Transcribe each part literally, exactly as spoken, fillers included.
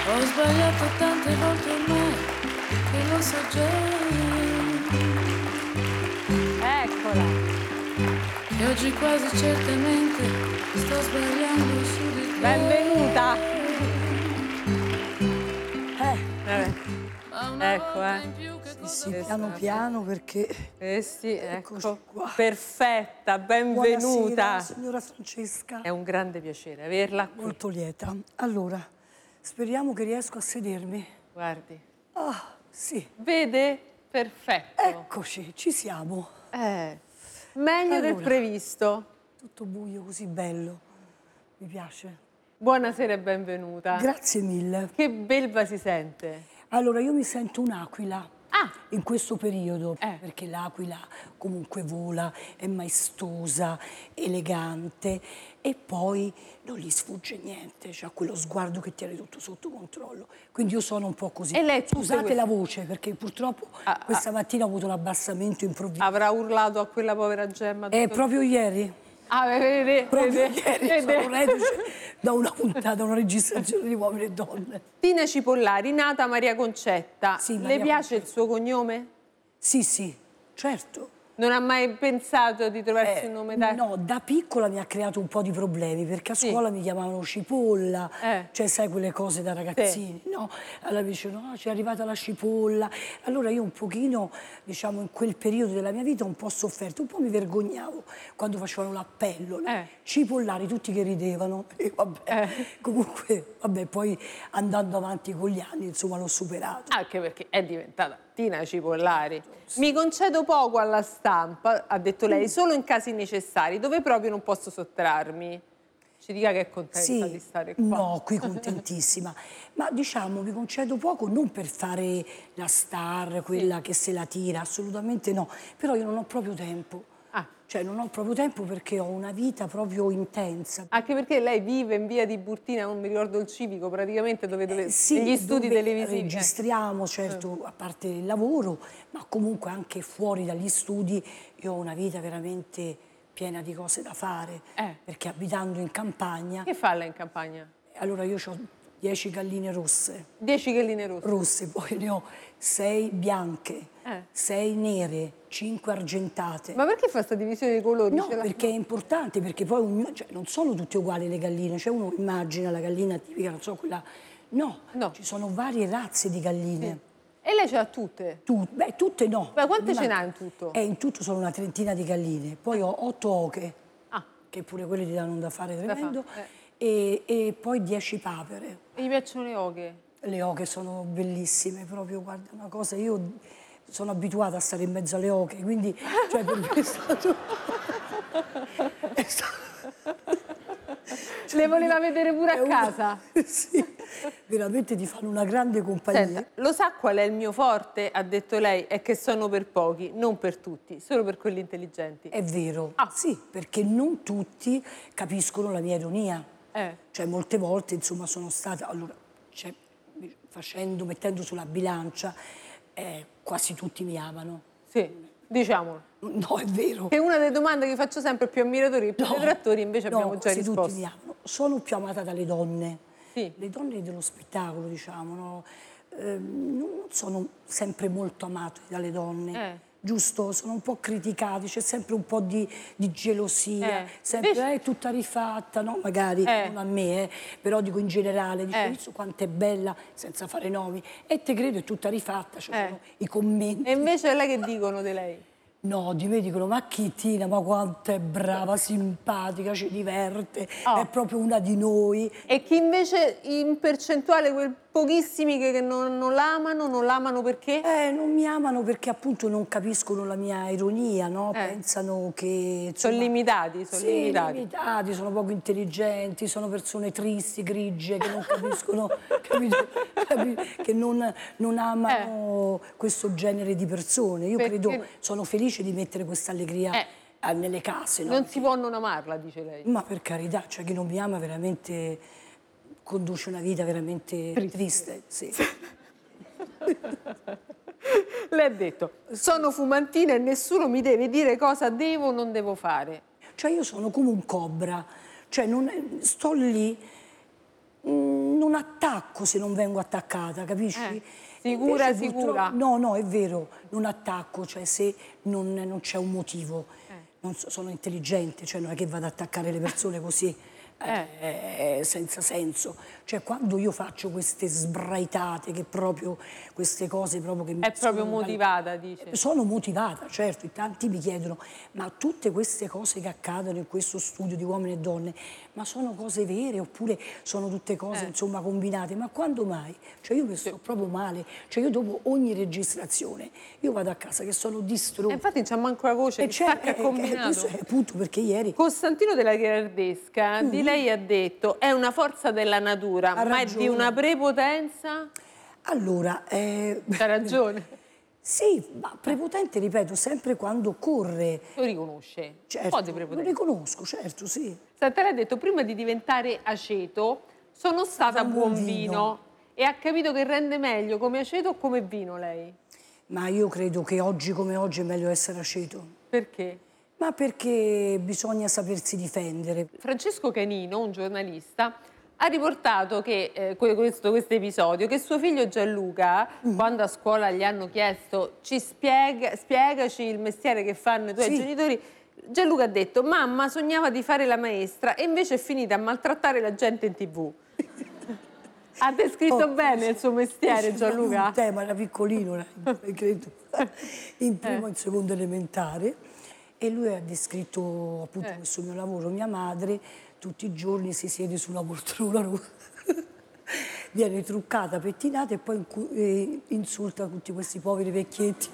Ho sbagliato tante volte ormai, che lo so già. Eccola. E oggi quasi certamente sto sbagliando su di te. Benvenuta. Eh, Eh, Ma una ecco, volta eh. in più che sì, cosa sì, posso piano fare? piano perché... Eh sì, Eccoci ecco. qua. Perfetta, benvenuta. Buonasera, signora Francesca. È un grande piacere averla qui. Molto lieta. Allora, speriamo che riesco a sedermi. Guardi. Ah, sì. Vede? Perfetto. Eccoci, ci siamo. Eh, meglio del Allora. previsto. Tutto buio, così bello. Mi piace. Buonasera e benvenuta. Grazie mille. Che belva si sente? Allora, io mi sento un'aquila. Ah! In questo periodo, Eh. perché l'aquila comunque vola, è maestosa, elegante e poi non gli sfugge niente, c'ha quello sguardo che tiene tutto sotto controllo. Quindi io sono un po' così. E lei tutte Scusate queste- la voce, perché purtroppo Ah, questa mattina ho avuto un abbassamento improvviso. Avrà urlato a quella povera Gemma? È tutto- proprio ieri. Ah, vede, Proprio vede, ieri vede. sono reduce da una puntata, una registrazione di Uomini e Donne. Tina Cipollari, nata Maria Concetta. Sì, Le Maria piace Concetta. il suo cognome? Sì, sì, certo. Non ha mai pensato di trovarsi Eh, un nome da... no, da piccola mi ha creato un po' di problemi perché a Sì. scuola mi chiamavano cipolla, Eh. cioè sai quelle cose da ragazzini, no? Allora mi dicevano, no, c'è arrivata la cipolla. Allora io un pochino, diciamo, in quel periodo della mia vita un po' sofferto, un po' mi vergognavo quando facevano l'appello, no? Eh. Cipollari, tutti che ridevano. E vabbè, Eh. comunque, vabbè, poi andando avanti con gli anni, insomma, l'ho superato. Anche perché è diventata Tina Cipollari. Mi concedo poco alla stampa, ha detto lei, solo in casi necessari, dove proprio non posso sottrarmi. Ci dica che è contenta di stare qua. No, qui contentissima. Ma diciamo, mi concedo poco non per fare la star, quella che se la tira, assolutamente no. Però io non ho proprio tempo. Ah. Cioè non ho proprio tempo perché ho una vita proprio intensa. Anche perché lei vive in via di Burtina, non mi ricordo il civico, praticamente dove, dove Eh, sì, negli studi dove televisivi. registriamo, certo, a parte il lavoro, ma comunque anche fuori dagli studi io ho una vita veramente piena di cose da fare. Eh. Perché abitando in campagna, Che fa lei in campagna? allora io ho dieci galline rosse. Dieci galline rosse. rosse, poi ne ho sei bianche, Eh. sei nere, cinque argentate. Ma perché fa questa divisione di colori? No, Ce l'ha- perché è importante, perché poi ognuno- cioè, non sono tutte uguali le galline, cioè uno immagina la gallina tipica, non so, quella... No, No. ci sono varie razze di galline. E lei ce l'ha tutte? Tu- beh, tutte no. Ma quante ce Ma- n'ha in tutto? Eh, in tutto sono una trentina di galline, poi ho otto oche, Ah, che pure quelle ti danno da fare Da tremendo, fare, e, e poi dieci papere. e gli piacciono le oche? Le oche sono bellissime, proprio, guarda, una cosa, io sono abituata a stare in mezzo alle oche, quindi, cioè, per me è stato... è stato- Le voleva vedere pure è a una- casa? Sì, veramente ti fanno una grande compagnia. Senta, lo sa qual è il mio forte? Ha detto lei, è che sono per pochi, non per tutti, solo per quelli intelligenti. È vero, Ah. sì, perché non tutti capiscono la mia ironia. Eh. Cioè, molte volte, insomma, sono stata... Allora, cioè, facendo, mettendo sulla bilancia, eh, quasi tutti mi amano. Sì, diciamolo. No, è vero. Che è una delle domande che faccio sempre più ammiratori e più No, detrattori, invece no, abbiamo già quasi risposto. tutti mi amano. Sono più amata dalle donne. Sì. Le donne dello spettacolo, diciamo, no? Ehm, non sono sempre molto amate dalle donne. Eh. Giusto? Sono un po' criticate, c'è sempre un po' di, di gelosia, Eh. sempre Invece- "Eh, è tutta rifatta, no? Magari Eh. non a me, eh, però dico in generale, dico, Eh. visto quanto è bella, senza fare nomi, e te credo è tutta rifatta, ci Eh. sono i commenti. E invece a lei che dicono di lei? No, di me dicono, ma chi Tina, ma quanto è brava, simpatica, ci diverte, Oh. è proprio una di noi. E chi invece in percentuale, quei pochissimi che che non, non l'amano, non l'amano perché? Eh, non mi amano perché appunto non capiscono la mia ironia, no? Eh. Pensano che... Sono insomma, limitati, sono sì, limitati. limitati, sono poco intelligenti, sono persone tristi, grigie, che non capiscono, capito? Capi- che non, non amano questo genere di persone. Io Perché- credo, sono felice di mettere questa allegria Eh. eh, nelle case, no? Non si può non amarla, dice lei. Ma per carità, cioè chi non mi ama veramente conduce una vita veramente Triste. triste, sì. Lei ha detto, sono fumantina e nessuno mi deve dire cosa devo o non devo fare. Cioè io sono come un cobra, cioè non, sto lì, mm, non attacco se non vengo attaccata, capisci? Eh, sicura, Invece, sicura. No, no, è vero, non attacco, cioè se non, non c'è un motivo. Eh. Non so, sono intelligente, cioè non è che vado ad attaccare le persone così. Eh. Eh, senza senso, cioè quando io faccio queste sbraitate, che proprio queste cose proprio che mi è proprio sono, motivata, dice. Sono motivata, certo, in tanti mi chiedono ma tutte queste cose che accadono in questo studio di uomini e donne, ma sono cose vere oppure sono tutte cose eh. insomma combinate? Ma quando mai? Cioè io mi sto sì. proprio male, cioè io dopo ogni registrazione io vado a casa che sono distrutta. E infatti non c'è manco la voce, che sta che ha combinato. È appunto perché ieri Costantino della Gherardesca mm-hmm. di lei ha detto è una forza della natura, ha ma ragione. È di una prepotenza? Allora, eh... c'ha ragione. Sì, ma prepotente, ripeto, sempre quando corre. Lo riconosce? Certo, un po' di prepotenza. Lo riconosco, certo, sì. Senta, lei ha detto, prima di diventare aceto, sono stata buon vino. vino. E ha capito che rende meglio come aceto o come vino lei? Ma io credo che oggi come oggi è meglio essere aceto. Perché? Ma perché bisogna sapersi difendere. Francesco Canino, un giornalista, ha riportato che eh, questo questo episodio, che suo figlio Gianluca, mm. quando a scuola gli hanno chiesto ci spiega, spiegaci il mestiere che fanno i tuoi sì. genitori, Gianluca ha detto mamma sognava di fare la maestra e invece è finita a maltrattare la gente in tv. Ha descritto oh, bene il suo mestiere Gianluca? Un tema, era piccolino, credo, in primo e eh. in secondo elementare. E lui ha descritto appunto eh. questo mio lavoro. Mia madre tutti i giorni si siede su una poltrona rossa, viene truccata, pettinata e poi eh, insulta tutti questi poveri vecchietti.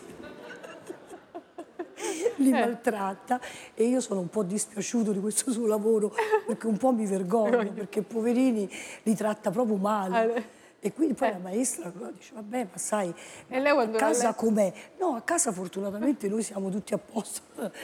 Li eh. maltratta e io sono un po' dispiaciuto di questo suo lavoro perché un po' mi vergogno perché poverini li tratta proprio male. E quindi poi eh. la maestra dice, vabbè, ma sai, e lei a casa com'è? No, a casa fortunatamente noi siamo tutti a posto.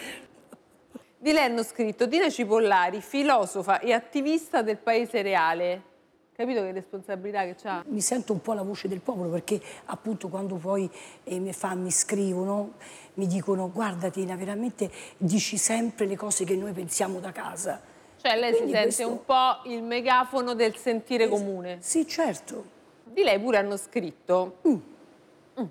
Di lei hanno scritto Tina Cipollari, filosofa e attivista del paese reale. Capito che responsabilità che c'ha? Mi sento un po' la voce del popolo perché appunto quando poi eh, mi, fa, mi scrivono, mi dicono, guarda Tina, veramente dici sempre le cose che noi pensiamo da casa. Cioè lei quindi si sente questo... un po' il megafono del sentire es comune. Sì, certo. Di lei pure hanno scritto mm. Mm.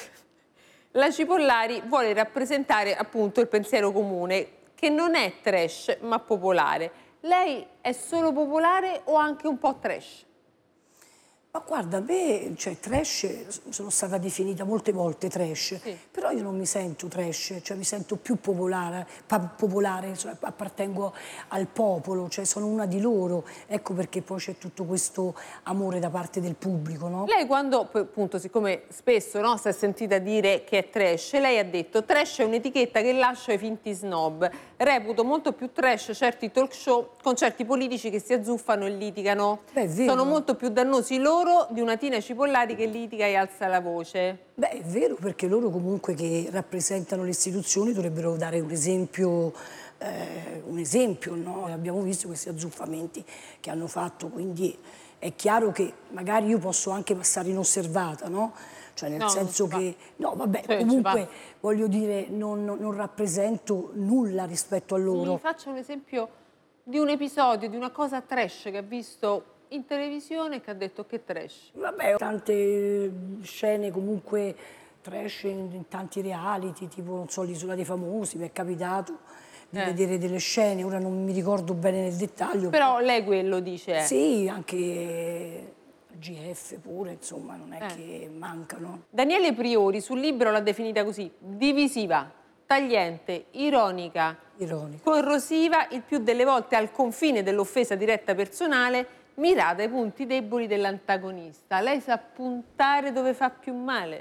La Cipollari vuole rappresentare appunto il pensiero comune che non è trash ma popolare. Lei è solo popolare o anche un po' trash? Ma guarda, a me, cioè trash, sono stata definita molte volte trash, sì. però io non mi sento trash, cioè mi sento più popolare, popolare cioè appartengo al popolo, cioè sono una di loro, ecco perché poi c'è tutto questo amore da parte del pubblico, no? Lei quando, appunto, siccome spesso no, si è sentita dire che è trash, lei ha detto trash è un'etichetta che lascia ai finti snob, reputo molto più trash certi talk show con certi politici che si azzuffano e litigano, Beh, sono molto più dannosi loro di una Tina Cipollari che litiga e alza la voce. Beh, è vero, perché loro comunque che rappresentano le istituzioni dovrebbero dare un esempio, eh, un esempio, no? Abbiamo visto questi azzuffamenti che hanno fatto, quindi è chiaro che magari io posso anche passare inosservata, no? Cioè nel no, senso che, no vabbè, cioè, comunque voglio dire, non, non rappresento nulla rispetto a loro. Mi faccio un esempio di un episodio, di una cosa trash che ha visto in televisione che ha detto che trash. Vabbè, tante scene comunque trash in, in tanti reality, tipo, non so, l'Isola dei Famosi, mi è capitato di eh. vedere delle scene, ora non mi ricordo bene nel dettaglio. Però lei quello dice? Sì, anche G F pure, insomma, non è eh. che mancano. Daniele Priori sul libro l'ha definita così, divisiva, tagliente, ironica, ironica, corrosiva, il più delle volte al confine dell'offesa diretta personale, mirata ai punti deboli dell'antagonista. Lei sa puntare dove fa più male?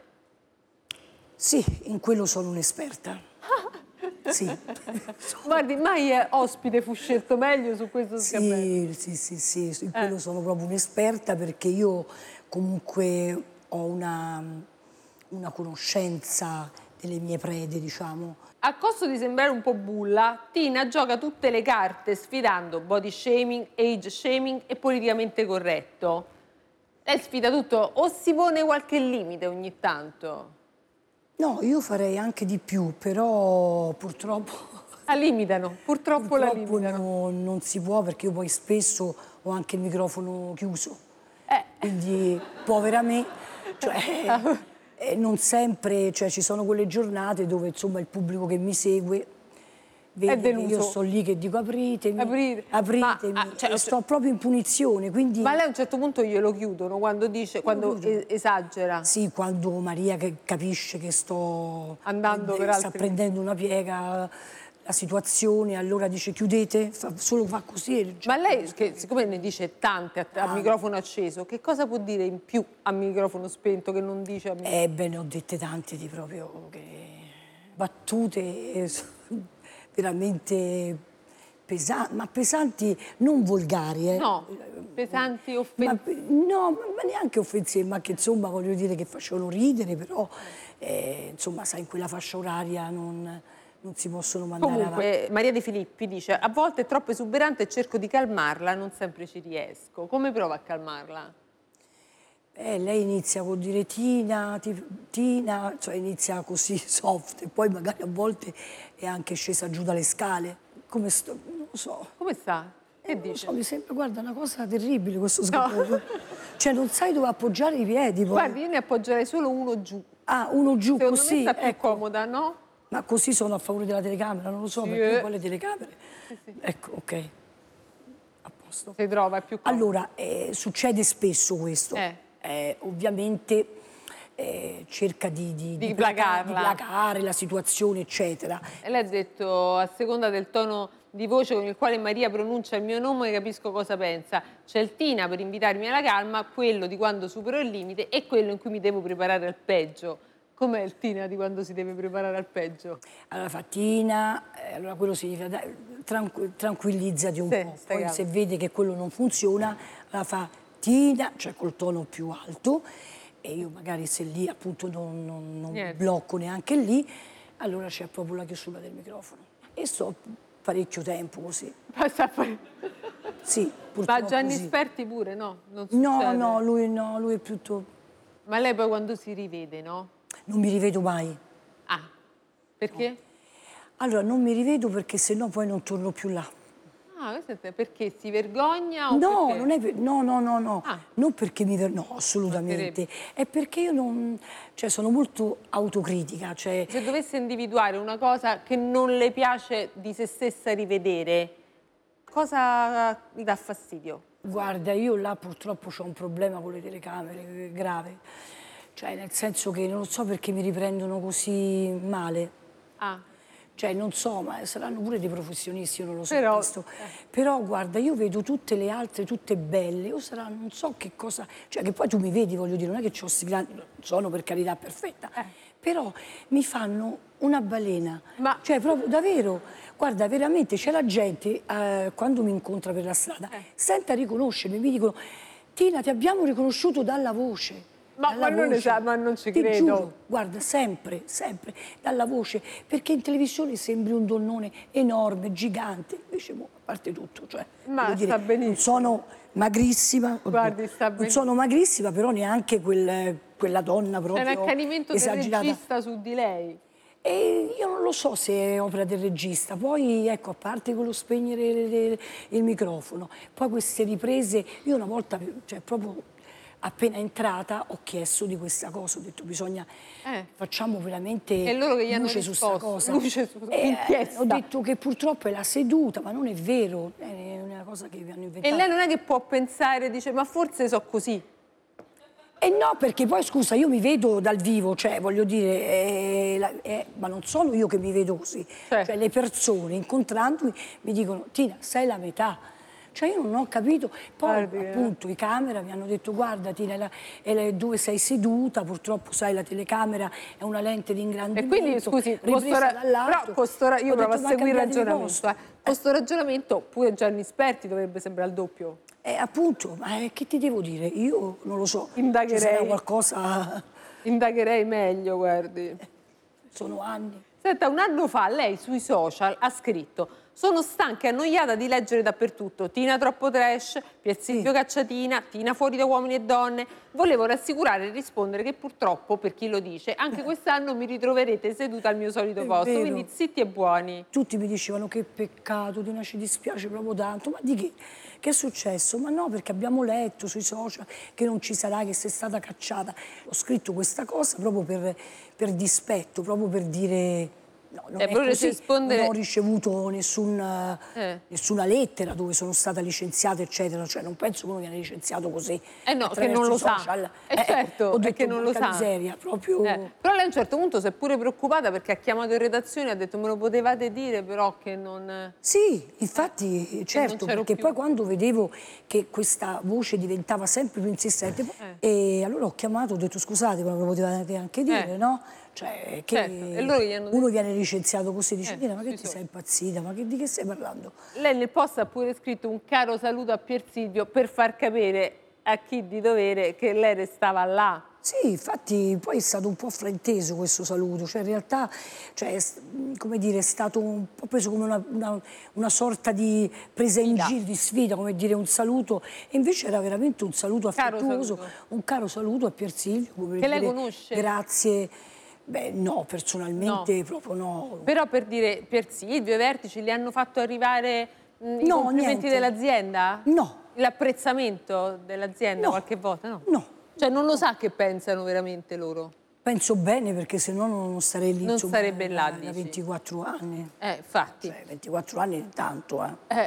Sì, in quello sono un'esperta. Sì. Guardi, mai ospite fu scelto meglio su questo scambetto? Sì, sì, sì, sì, in quello eh. sono proprio un'esperta perché io comunque ho una, una conoscenza delle mie prede, diciamo. A costo di sembrare un po' bulla, Tina gioca tutte le carte sfidando body shaming, age shaming e politicamente corretto. Lei sfida tutto o si pone qualche limite ogni tanto? No, io farei anche di più, però purtroppo... La limitano, purtroppo, purtroppo la limitano. No, non si può perché io poi spesso ho anche il microfono chiuso. Eh. Quindi, povera me, cioè, eh, non sempre, cioè ci sono quelle giornate dove insomma il pubblico che mi segue vede che io sto lì che dico apritemi, Aprite. apritemi, Ma, ah, cioè, e sto proprio in punizione, quindi... Ma lei a un certo punto glielo chiudono quando dice, quando es- esagera? Sì, quando Maria che capisce che sto Andando per sta altri- prendendo una piega la situazione, allora dice chiudete, fa, solo fa così. Ma lei, che siccome ne dice tante a, a microfono acceso, che cosa può dire in più a microfono spento che non dice a microfono? Eh beh, ne ho dette tante di proprio che battute eh, veramente pesanti, ma pesanti non volgari, eh. No, pesanti, Ma, offensive. no, ma neanche offensive, ma che insomma voglio dire che facevano ridere, però eh, insomma sai in quella fascia oraria non, non si possono mandare Comunque, avanti. Maria De Filippi dice, a volte è troppo esuberante e cerco di calmarla, non sempre ci riesco. Come prova a calmarla? Eh, lei inizia con dire Tina, ti- Tina, cioè inizia così soft e poi magari a volte è anche scesa giù dalle scale. Come sto? Non lo so. Come sta? Che Eh, non lo dice? so, mi sembra, guarda, una cosa terribile questo sgabello. Cioè non sai dove appoggiare i piedi poi. Guardi, io ne appoggerei solo uno giù. Ah, uno giù Secondo così, me sta più ecco. comoda, no? Ma così sono a favore della telecamera, non lo so, Sì, perché eh. poi le telecamere... Ecco, ok, a posto. Si trova, è più comoda. Allora, eh, succede spesso questo. Eh. Eh, ovviamente eh, cerca di, di, Di placa- di placarla. placare la situazione, eccetera. E lei ha detto, a seconda del tono di voce con il quale Maria pronuncia il mio nome, capisco cosa pensa. C'è il Tina per invitarmi alla calma, quello di quando supero il limite e quello in cui mi devo preparare al peggio. Com'è il Tina di quando si deve preparare al peggio? Allora fa Tina, eh, allora quello significa dai, tranqu- tranquillizzati un Sì, po'. stai Poi calma. se vede che quello non funziona, allora fa Tina, cioè col tono più alto, e io magari se lì appunto non, non, non Niente. blocco neanche lì, allora c'è proprio la chiusura del microfono. E sto parecchio tempo così. Passa a fare- Sì, purtroppo Ma Gianni sì. Sperti pure, no? Non No, succede. no, lui no, lui è piuttosto... Ma lei poi quando si rivede, no? Non mi rivedo mai. Ah, perché? Allora, non mi rivedo perché sennò poi non torno più là. Ah, questo è te- perché si vergogna o No, perché? non è per- no, no, no, no. Ah. Non perché mi ver- no, assolutamente. È perché io non, cioè sono molto autocritica, cioè Se dovesse individuare una cosa che non le piace di se stessa rivedere, cosa mi dà fastidio? guarda, io là purtroppo ho un problema con le telecamere eh, grave. Cioè, nel senso che non so perché mi riprendono così male. Ah, Cioè, non so, ma saranno pure dei professionisti, io non lo so Però- questo. Però, guarda, io vedo tutte le altre, tutte belle, o sarà, non so che cosa... Cioè, che poi tu mi vedi, voglio dire, non è che ho sti grandi... Sono, per carità, perfetta. Eh. Però mi fanno una balena. Ma- Cioè, proprio, davvero, guarda, veramente, c'è la gente, eh, quando mi incontra per la strada, Eh. senta a riconoscermi, mi dicono, Tina, ti abbiamo riconosciuto dalla voce. Ma- dalla ma non ne voce." sa- ma non ci Ti credo. giuro, guarda, sempre, sempre, dalla voce, perché in televisione sembri un donnone enorme, gigante, invece, boh, a parte tutto, cioè, Ma voglio sta dire, benissimo. non sono magrissima, Guardi, sta non benissimo. sono magrissima, però neanche quel- quella donna È proprio un accanimento del esagerata. regista su di lei. E io non lo so se è opera del regista, poi ecco, a parte quello spegnere le- le- il microfono, poi queste riprese, io una volta, cioè proprio appena entrata, ho chiesto di questa cosa, ho detto bisogna, Eh. facciamo veramente E loro che gli hanno luce su sta risposto? cosa. Luce su- E, inchiesta. ho detto che purtroppo è la seduta, ma non è vero, è una cosa che vi hanno inventato. E lei non è che può pensare, dice, ma forse so così. E no, perché poi scusa, io mi vedo dal vivo, cioè voglio dire, eh, la- eh, ma non sono io che mi vedo così. Certo. Cioè le persone incontrandomi mi dicono, Tina, sei la metà. Cioè io non ho capito. Poi Guardi, eh. appunto i camera mi hanno detto, guarda Tina, è la- è la- dove sei seduta, purtroppo sai la telecamera è una lente di E ingrandimento. quindi, scusi, con sto ripresa ra- dall'alto. però con sto ra- io Ho provo a detto, "Ma seguire il cambiate di ragionamento. posto." Eh. Con sto ragionamento pure Gianni Sperti dovrebbe sembrare il doppio. Eh, appunto, ma eh, che ti devo dire? Io non lo so. Indagherei. Ci sarà qualcosa... Indagherei meglio, guardi. Sono anni. Senta, un anno fa lei sui social ha scritto Sono stanca e annoiata di leggere dappertutto Tina troppo trash, Pier Silvio Sì. cacciatina, Tina fuori da uomini e donne. Volevo rassicurare e rispondere che purtroppo, per chi lo dice, anche quest'anno mi ritroverete seduta al mio solito È posto, vero. quindi zitti e buoni. Tutti mi dicevano che peccato, Tina, ci dispiace proprio tanto. Ma di che? Che è successo? Ma no, perché abbiamo letto sui social che non ci sarà, che sei stata cacciata. Ho scritto questa cosa proprio per, per dispetto, proprio per dire... No, non Eh, è volete così. rispondere- Non ho ricevuto nessun, Eh. nessuna lettera dove sono stata licenziata, eccetera. Cioè, non penso che uno viene licenziato così. Eh no, che attraverso non lo i sa. social. Eh, certo, ho è detto, che non lo porca sa. miseria, proprio... Eh, però lei a un certo punto si è pure preoccupata perché ha chiamato in redazione e ha detto me lo potevate dire però che non... Sì, infatti, certo, c'ero perché più. poi quando vedevo che questa voce diventava sempre più insistente, e allora ho chiamato, ho detto scusate, ma me lo potevate anche dire, Eh. no? Cioè, che Certo, e loro gli hanno uno detto- viene licenziato così, dice, Eh, Tina, ma che sui ti social. sei impazzita, ma che, di che stai parlando? Lei nel post ha pure scritto un caro saluto a Pier Silvio per far capire a chi di dovere che lei restava là. Sì, infatti poi è stato un po' frainteso questo saluto, cioè in realtà cioè, è s- come dire, è stato un po' preso come una, una- una sorta di presa in Sfida. giro, di sfida, come dire un saluto, e invece era veramente un saluto Caro affettuoso, saluto. un caro saluto a Pier Silvio, come Che lei dire, conosce? grazie. Beh no, personalmente No. proprio no. Però per dire Pier Silvio, i vertici li hanno fatto arrivare mh, i No, complimenti niente. dell'azienda? No. L'apprezzamento dell'azienda No. qualche volta? No. No. Cioè non lo sa che pensano veramente loro? Penso bene perché se no non starei lì Non insomma, sarebbe là, da, da dici? ventiquattro anni. Eh, infatti. Cioè, ventiquattro anni è tanto, eh. Eh.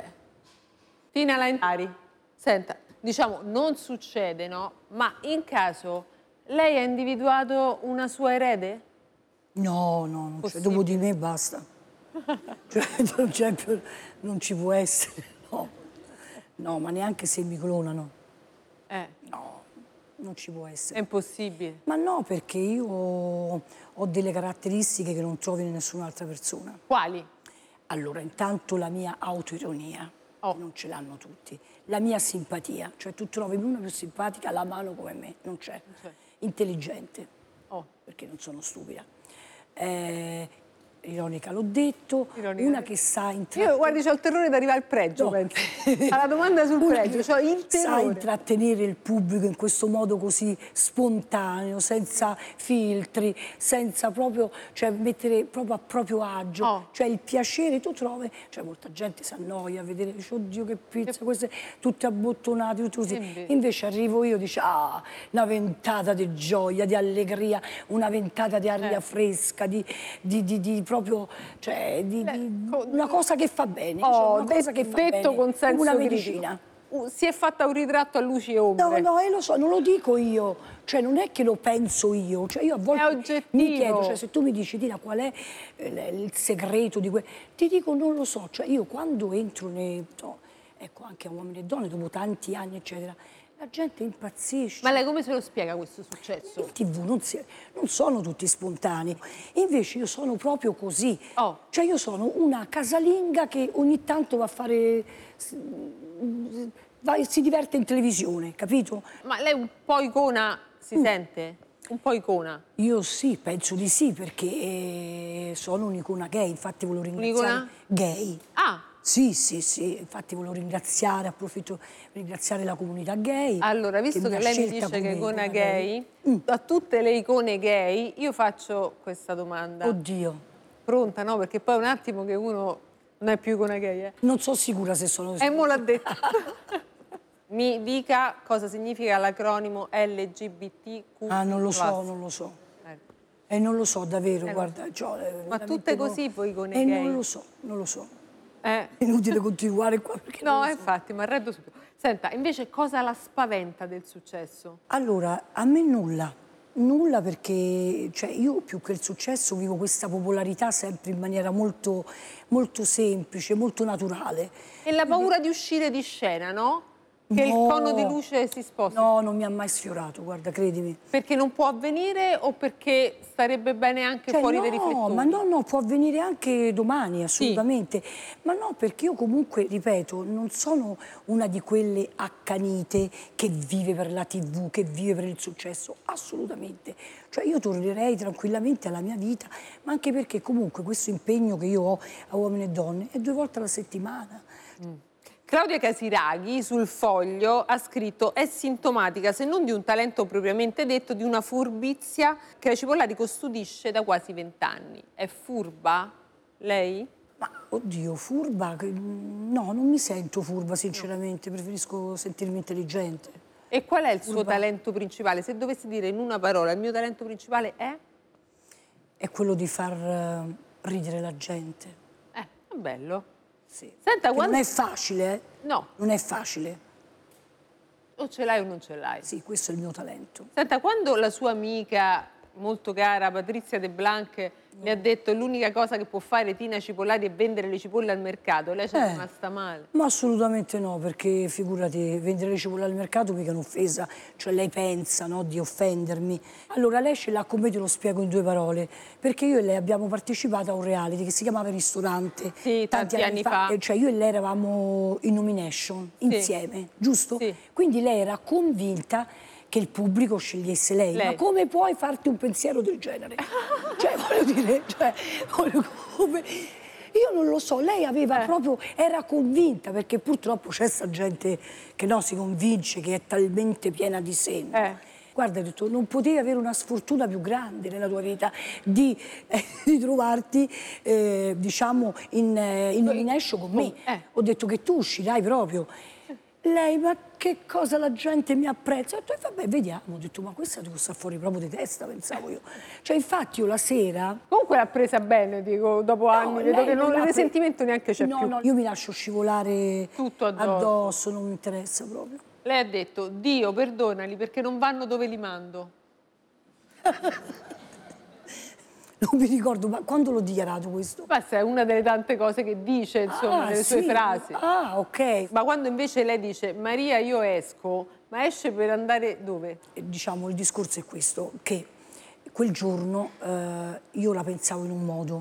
Tina Lainari, senta, diciamo non succede, no? Ma in caso lei ha individuato una sua erede? No, no, non c'è. Possibile. Dopo di me basta. Cioè, non, c'è più- non ci può essere, no. No, ma neanche se mi clonano. Eh, No, non ci può è essere. impossibile. Ma no, perché io ho delle caratteristiche che non trovi in nessun'altra persona. Quali? Allora, intanto la mia autoironia, Oh. non ce l'hanno tutti. La mia simpatia, cioè tu trovi una più simpatica alla mano come me, non c'è. c'è. Intelligente, Oh. perché non sono stupida. Eh, ironica, l'ho detto. Ironica. Una che sa intrattenere. Io, guardi, c'ho il terrore di arrivare al pregio, No. penso. Alla domanda sul Una pregio, che c'ho il sa terrore. intrattenere il pubblico in questo modo così spontaneo, senza filtri, senza proprio, cioè mettere proprio a proprio agio, Oh. cioè il piacere, tu trovi, cioè molta gente si annoia a vedere, dice oddio che pizza, queste tutte abbottonate, tutte così. Invece. Invece arrivo io, dice ah, una ventata di gioia, di allegria, una ventata di aria Eh. fresca, di, di, di, di proprio, cioè di, di- co- una cosa che fa bene, Oh, cioè, una cosa de- che fa detto bene, con senso come una critico. medicina. Uh, si è fatta un ritratto a luci e ombre. No, no, eh, lo so, non lo dico io, cioè non è che lo penso io, cioè io a volte oggettivo. mi chiedo, cioè se tu mi dici Tina qual è eh, il segreto di quello, ti dico non lo so, cioè io quando entro nei, no, ecco anche a uomini e donne dopo tanti anni eccetera, la gente impazzisce. Ma lei come se lo spiega questo successo? In tivù non, si- non sono tutti spontanei, invece io sono proprio così, Oh. cioè io sono una casalinga che ogni tanto va a fare, va- si diverte in televisione, capito? Ma lei un po' icona si sente? Un po' icona? Io sì, penso di sì, perché sono un'icona gay, infatti volevo ringraziare... Un'icona? Gay. Ah, Sì, sì, sì, infatti volevo ringraziare, approfitto per ringraziare la comunità gay. allora, visto che, ha lei mi scelta dice che come è icona icona gay, Mm. a tutte le icone gay io faccio questa domanda. Oddio, Pronta, no? Perché poi un attimo che uno non è più icona gay, eh. non sono sicura se sono... E mo l'ha detto. Mi dica cosa significa l'acronimo L G B T Q. Ah, non lo so, non lo so. Eh. E non lo so davvero, Eh, guarda. cioè, Ma veramente tutte non- così poi con Eh, i gay? non lo so, non lo so. Eh. È inutile continuare qua perché non No, lo so. infatti, mi arredo subito. Senta, invece cosa la spaventa del successo? Allora, a me nulla. Nulla perché cioè, io più che il successo vivo questa popolarità sempre in maniera molto, molto semplice, molto naturale. E la paura di uscire di scena, no? Che No. il cono di luce si sposta? No, non mi ha mai sfiorato, guarda, credimi. Perché non può avvenire o perché starebbe bene anche Cioè, fuori no, dai riflettori? ma no, no, può avvenire anche domani, assolutamente. Ma no, perché io comunque, ripeto, non sono una di quelle accanite che vive per la tivù, che vive per il successo, assolutamente. Cioè io tornerei tranquillamente alla mia vita, ma anche perché comunque questo impegno che io ho a Uomini e Donne è due volte alla settimana. Mm. Claudia Casiraghi sul Foglio ha scritto: è sintomatica, se non di un talento propriamente detto, di una furbizia che la Cipollari custodisce da quasi vent'anni. È furba lei? Ma oddio, furba? No, non mi sento furba sinceramente, preferisco sentirmi intelligente. E qual è il Furba. suo talento principale? Se dovessi dire in una parola, il mio talento principale è? È quello di far uh, ridere la gente. Eh, è bello. Sì. Senta, quando... Non è facile, eh? No. Non è facile. O ce l'hai o non ce l'hai. Sì, questo è il mio talento. Senta, quando la sua amica molto cara Patrizia De Blanc le ha detto l'unica cosa che può fare Tina Cipollari è vendere le cipolle al mercato, lei ci è Eh, rimasta male? Ma assolutamente no, perché figurati, vendere le cipolle al mercato mica è un'offesa, cioè lei pensa, no, di offendermi. Allora lei ce l'ha con me, te lo spiego in due parole, perché io e lei abbiamo partecipato a un reality che si chiamava Ristorante. Sì, tanti anni fa. E cioè io e lei eravamo in nomination insieme, giusto? Sì. Quindi lei era convinta che il pubblico scegliesse lei. Lei. Ma come puoi farti un pensiero del genere? Cioè, voglio dire, cioè, come... Io non lo so, lei aveva Eh. proprio, era convinta, perché purtroppo c'è sta gente che no, si convince, che è talmente piena di sé. No? Eh. Guarda, ho detto, non potevi avere una sfortuna più grande nella tua vita di, eh, di trovarti, eh, diciamo, in, eh, in nomination con me. Eh. Ho detto che tu uscirai proprio. Lei, ma che cosa la gente mi apprezza? Ho detto, eh, vabbè, vediamo. Ho detto, ma questa devo stare fuori proprio di testa, pensavo io. Cioè, infatti, io la sera... Comunque l'ha presa bene, dico, dopo anni, vedo lei che non, l'ha il pre- risentimento neanche c'è no, più. No, io mi lascio scivolare Tutto addosso. addosso, non mi interessa proprio. Lei ha detto, Dio, perdonali perché non vanno dove li mando. Non mi ricordo, ma quando l'ho dichiarato questo? Questa è una delle tante cose che dice, insomma, Ah, nelle sue sì. frasi. Ah, ok. Ma quando invece lei dice, Maria, io esco, ma esce per andare dove? E, diciamo, il discorso è questo, che quel giorno eh, io la pensavo in un modo.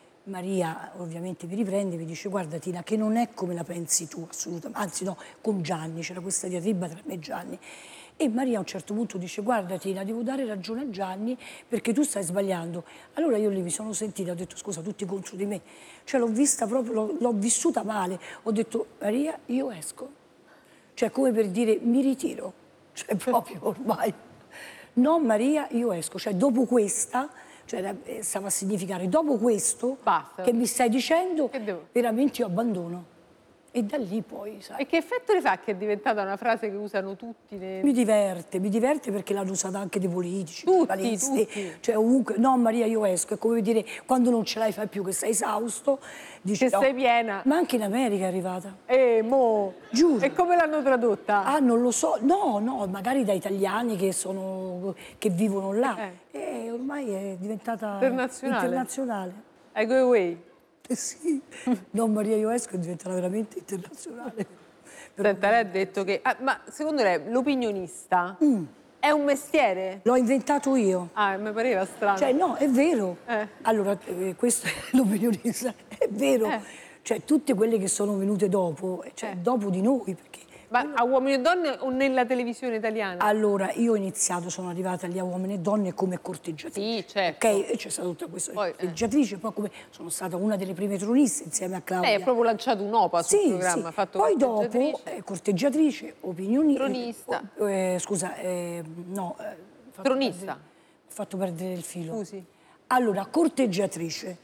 Maria ovviamente mi riprende e mi dice, guarda Tina, che non è come la pensi tu, assolutamente, anzi no, con Gianni, c'era questa diatriba tra me e Gianni. E Maria a un certo punto dice, guarda Tina, devo dare ragione a Gianni perché tu stai sbagliando. Allora io lì mi sono sentita, ho detto, scusa, tutti contro di me. Cioè l'ho vista proprio, l'ho vissuta male. Ho detto, Maria, io esco. Cioè come per dire, mi ritiro. Cioè proprio ormai. No Maria, io esco. Cioè dopo questa, cioè stava a significare, dopo questo Basta. che mi stai dicendo, Che devo- veramente io abbandono. E da lì poi, sai. E che effetto le fa che è diventata una frase che usano tutti? nei- Mi diverte, mi diverte perché l'hanno usata anche dei politici, Tutti, giornalisti, tutti. cioè ovunque, no Maria io esco, è come dire quando non ce l'hai fai più, che sei esausto, dici Che no. sei piena. Ma anche in America è arrivata. Eh, mo! Giuro. E come l'hanno tradotta? Ah, non lo so, no, no, magari da italiani che, sono, che vivono là. Eh. E ormai è diventata Internazionale. internazionale. I go away. Eh sì, no Maria io esco è diventata veramente internazionale. Però- Senta, lei ha detto che... ah, ma secondo lei l'opinionista è un mestiere? L'ho inventato io. Ah, mi pareva strano. Cioè, no, è vero. Eh. Allora, eh, questa è l'opinionista, è vero. Eh. Cioè, tutte quelle che sono venute dopo, cioè, Eh. dopo di noi, perché... Ma a Uomini e Donne o nella televisione italiana? Allora, io ho iniziato, sono arrivata agli Uomini e Donne come corteggiatrice. Sì, certo. Ok, e c'è stata tutta questa Poi, eh. corteggiatrice, poi come sono stata una delle prime troniste insieme a Claudia. Lei ha proprio lanciato un'opa sul Sì, programma, sì. ha fatto Poi dopo corteggiatrice. eh, corteggiatrice, opinionista. Tronista. eh, scusa, eh, no. eh, ho fatto Tronista. perdere- Ho fatto perdere il filo. Scusi. Allora, corteggiatrice,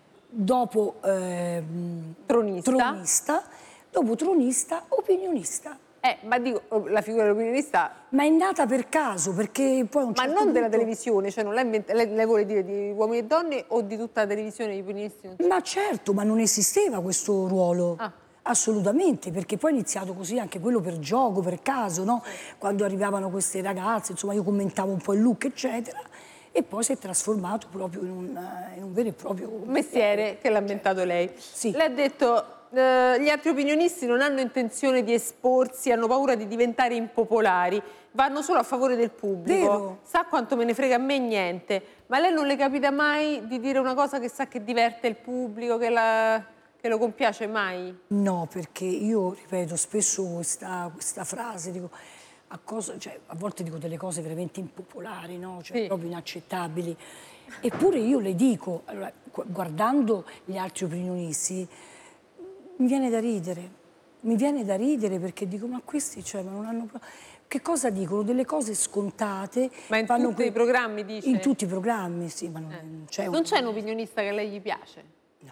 dopo ehm, Tronista. tronista, dopo tronista, opinionista. Eh, ma dico, la figura dell'opinionista, Ma è nata per caso, perché poi a un ma certo non della punto- televisione, cioè non l'ha invent- lei, lei vuole dire di Uomini e Donne o di tutta la televisione, gli opinionisti? non- Ma certo, ma non esisteva questo ruolo. Ah. Assolutamente, perché poi è iniziato così anche quello per gioco, per caso, no? Quando arrivavano queste ragazze, insomma io commentavo un po' il look, eccetera. e poi si è trasformato proprio in un, in un vero e proprio mestiere che l'ha inventato lei. Sì. Lei ha detto eh, gli altri opinionisti non hanno intenzione di esporsi, hanno paura di diventare impopolari, vanno solo a favore del pubblico. Vero. Sa quanto me ne frega a me niente, ma a lei non le capita mai di dire una cosa che sa che diverte il pubblico, che, la, che lo compiace mai? No, perché io ripeto spesso questa, questa frase, dico, a, cosa, cioè, a volte dico delle cose veramente impopolari, no? Cioè, Sì. proprio inaccettabili. Eppure io le dico, allora, guardando gli altri opinionisti, mi viene da ridere, mi viene da ridere perché dico, ma questi cioè, ma non hanno... Che cosa dicono? Delle cose scontate. Ma in fanno tutti i programmi, dice? In tutti i programmi, sì, ma non Eh. c'è Non un... c'è un opinionista che a lei gli piace? No.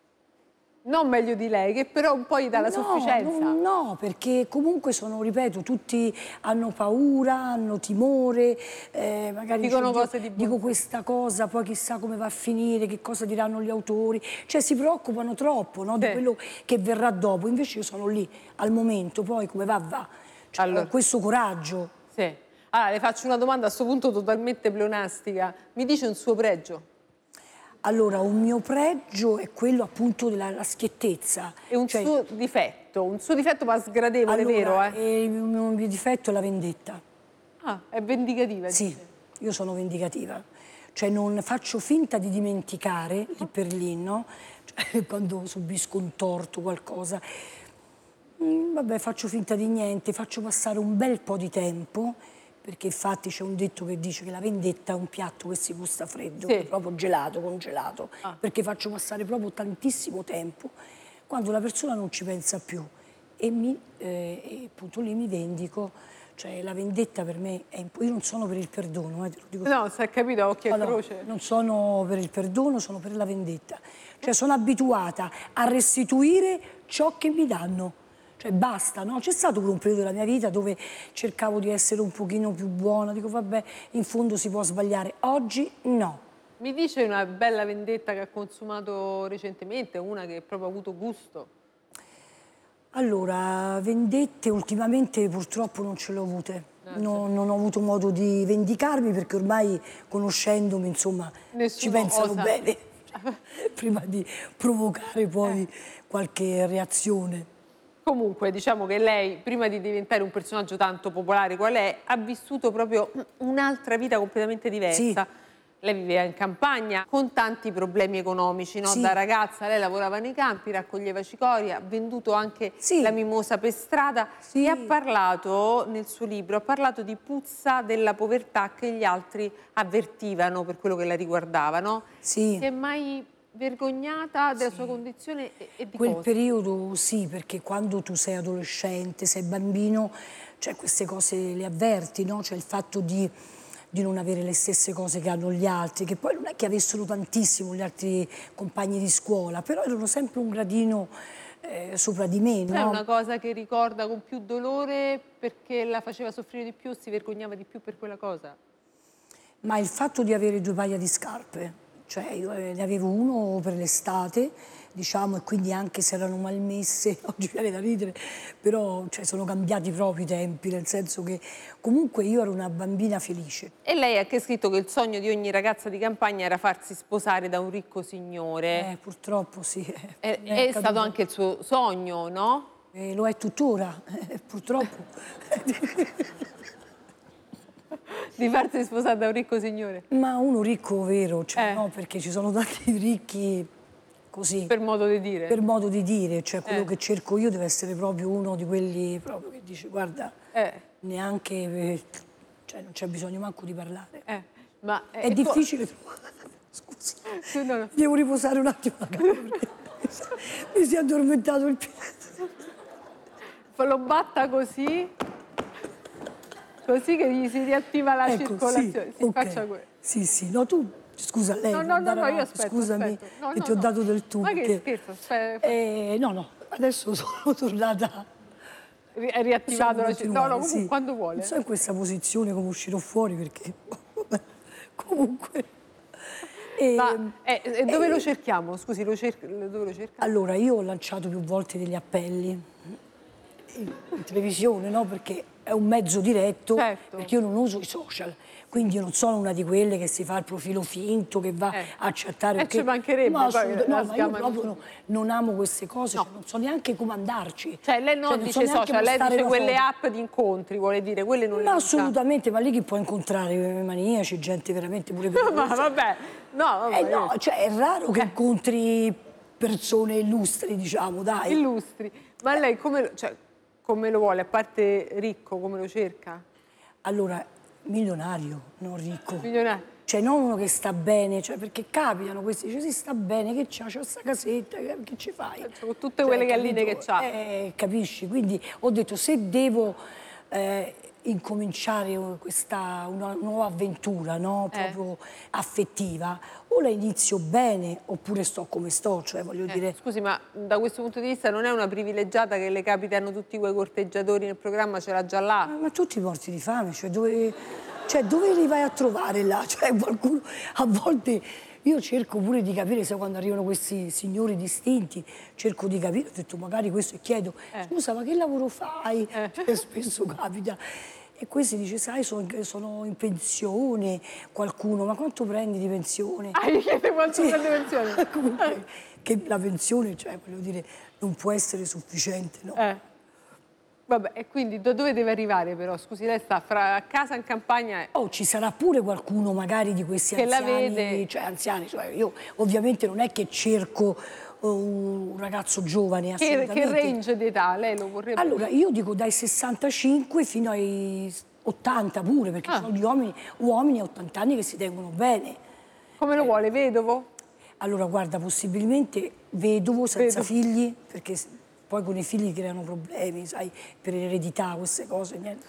Non meglio di lei, che però un po' gli dà la No, sufficienza. no, no, perché comunque sono, ripeto, tutti hanno paura, hanno timore, eh, magari Dicono dice, cose di buon dico senso. questa cosa, poi chissà come va a finire, che cosa diranno gli autori, cioè si preoccupano troppo, no, di Sì. quello che verrà dopo, invece io sono lì al momento, poi come va va, cioè, Allora. ho questo coraggio. Sì. Allora, le faccio una domanda a questo punto totalmente pleonastica. Mi dice un suo pregio? Allora, un mio pregio è quello appunto della la schiettezza. E un cioè, suo difetto? Un suo difetto ma sgradevole, allora, vero? Eh? eh, il mio mio difetto è la vendetta. Ah, è vendicativa. Sì, dice. io sono vendicativa, cioè non faccio finta di dimenticare lì per lì, no? Cioè, quando subisco un torto, qualcosa, mm, vabbè, faccio finta di niente, faccio passare un bel po' di tempo, perché infatti c'è un detto che dice che la vendetta è un piatto che si gusta freddo, Sì. che è proprio gelato, congelato, Ah. perché faccio passare proprio tantissimo tempo quando la persona non ci pensa più e, mi, eh, e appunto lì mi vendico. Cioè la vendetta per me è imp- io non sono per il perdono, eh, te lo dico. No, si è capito a occhio e No, no, croce. non sono per il perdono, sono per la vendetta. Cioè sono abituata a restituire ciò che mi danno. Cioè basta, no? C'è stato pure un periodo della mia vita dove cercavo di essere un pochino più buona, dico vabbè, in fondo si può sbagliare. Oggi no. Mi dice una bella vendetta che ha consumato recentemente, una che proprio ha avuto gusto. Allora, vendette ultimamente purtroppo non ce le ho avute. No- non ho avuto modo di vendicarmi perché ormai conoscendomi, insomma, Nessuno ci pensano osa. bene prima di provocare poi Eh. qualche reazione. Comunque, diciamo che lei, prima di diventare un personaggio tanto popolare qual è, ha vissuto proprio un'altra vita completamente diversa. Sì. Lei viveva in campagna con tanti problemi economici, no? Sì. Da ragazza lei lavorava nei campi, raccoglieva cicoria, ha venduto anche Sì. la mimosa per strada Sì. e ha parlato nel suo libro, ha parlato di puzza della povertà che gli altri avvertivano per quello che la riguardava, no? Sì. Si è mai vergognata della sua condizione e, e di Quel cosa? periodo sì, perché quando tu sei adolescente, sei bambino, cioè queste cose le avverti, no? Cioè il fatto di, di non avere le stesse cose che hanno gli altri, che poi non è che avessero tantissimo gli altri compagni di scuola, però erano sempre un gradino eh, sopra di me, È no? una cosa che ricorda con più dolore perché la faceva soffrire di più, si vergognava di più per quella cosa? Ma il fatto di avere due paia di scarpe, cioè io eh, ne avevo uno per l'estate, diciamo, e quindi anche se erano malmesse, oggi viene da ridere, però cioè, sono cambiati proprio i tempi, nel senso che comunque io ero una bambina felice. E lei ha anche scritto che il sogno di ogni ragazza di campagna era farsi sposare da un ricco signore. Eh, purtroppo sì. È, mi è accaduto. stato anche il suo sogno, no? E lo è tuttora, eh, purtroppo. Di farsi sposare da un ricco signore. Ma uno ricco vero, cioè Eh. no, perché ci sono tanti ricchi così, Per modo di dire. per modo di dire, cioè quello Eh. che cerco io deve essere proprio uno di quelli proprio che dice guarda, Eh, neanche, eh, cioè non c'è bisogno manco di parlare. eh. Ma È e co- difficile trovare. Scusa, Sì, no, no. devo riposare un attimo la gamba perché mi si è addormentato il piede. Lo batta così, così che gli si riattiva la Ecco, circolazione. sì, Si ok. faccia quello. Sì, sì, no tu, scusa lei, No, devo no, no, andare no, io avanti. aspetto, Scusami aspetto. No, che no, ti ho no. dato del tu. Ma che perché- scherzo, aspetta. Eh, no, no, adesso sono tornata. Ri- È riattivato Possiamo la circolazione. No, no, continuare, comunque sì. quando vuole. Non so in questa posizione come uscirò fuori perché vabbè, comunque. E- Ma eh, e dove e- lo cerchiamo? Scusi, lo cer- dove lo cerca? Allora, io ho lanciato più volte degli appelli in, in televisione, no? Perché è un mezzo diretto, Certo. perché io non uso i social. Quindi io non sono una di quelle che si fa il profilo finto, che va Eh. a chattare. Eh, ci mancherebbe, no, poi assolutamente- la no, ma io sgamano proprio no- non amo queste cose, No. cioè non so neanche come andarci. Cioè lei non Cioè, dice so neanche social, lei postare dice una quelle foto. app di incontri, vuole dire, quelle non le No, usa. assolutamente, ma lì chi può incontrare maniaci, gente veramente pure Ma pericolosa. vabbè, no, vabbè. Eh no, cioè è raro che incontri persone illustri, diciamo, dai. Illustri. Ma lei come, lo- cioè, come lo vuole? A parte ricco, come lo cerca? Allora, milionario, non ricco. Milionario. Cioè non uno che sta bene, cioè perché capitano questi, dice si sta bene, che c'ha, c'ha sta casetta, che, che ci fai? Cioè, con tutte quelle galline capito? che c'ha. Eh, capisci? Quindi ho detto se devo eh, incominciare questa una nuova avventura, no? Eh. Proprio affettiva, o la inizio bene oppure sto come sto, cioè voglio Eh, dire... Scusi, ma da questo punto di vista non è una privilegiata che le capitano tutti quei corteggiatori nel programma, ce l'ha già là? Ma, ma tutti morti di fame, cioè dove, cioè dove li vai a trovare là? Cioè qualcuno, a volte io cerco pure di capire, sai quando arrivano questi signori distinti, cerco di capire, ho detto magari questo e chiedo, Eh. scusa ma che lavoro fai? Eh. Cioè, spesso capita. E questi dice, sai, sono, sono in pensione, qualcuno, ma quanto prendi di pensione? Ah, gli chiede quanto Sì. prende pensione? Comunque, che la pensione, cioè, voglio dire, non può essere sufficiente, no? Eh. Vabbè, e quindi da dove deve arrivare però? Scusi, lei sta fra a casa in campagna e... Oh, ci sarà pure qualcuno magari di questi Che la anziani, vede. cioè anziani, cioè io ovviamente non è che cerco uh, un ragazzo giovane, Che, assolutamente. che range d'età lei lo vorrebbe? Allora, io dico dai sessantacinque fino ai ottanta pure, perché Ah. ci sono gli uomini, uomini a ottanta anni che si tengono bene. Come lo vuole, vedovo? Allora, guarda, possibilmente vedovo, senza Vedovo. figli, perché s- poi con i figli creano problemi, sai, per eredità, queste cose, niente.